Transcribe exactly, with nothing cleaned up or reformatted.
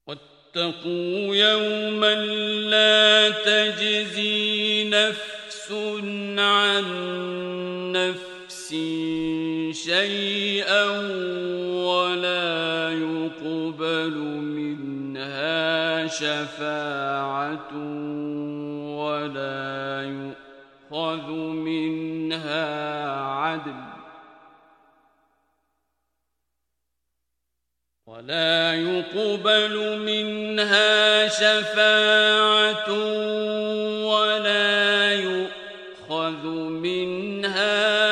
واتقوا يوما لا تجزي نفس عن نفس شيئا ولا يقبل منها شفاعة ولا يؤخذ منها عدل ولا يقبل منها شفاعة ولا يؤخذ منها